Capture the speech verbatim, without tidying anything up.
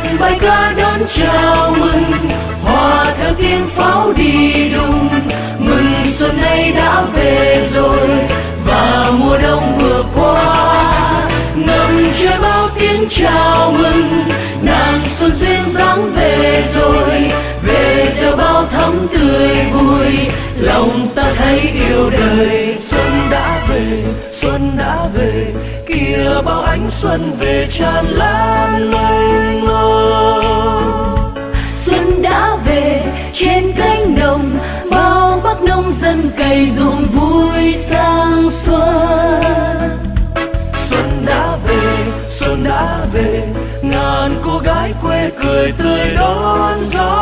bài ca đón chào mừng, hòa theo tiếng pháo đi đùng. Mừng xuân nay đã về rồi và mùa đông vừa qua, ngầm trời bao tiếng chào mừng, nàng xuân duyên dáng về rồi. Về giờ bao thắm tươi vui, lòng ta thấy yêu đời. Xuân đã về, xuân đã về, kìa bao ánh xuân về tràn lan mênh mông. Xuân đã về trên cánh đồng, bao bác nông dân cày ruộng vui sang xuân. Xuân đã về, xuân đã về, ngàn cô gái quê cười tươi đón gió.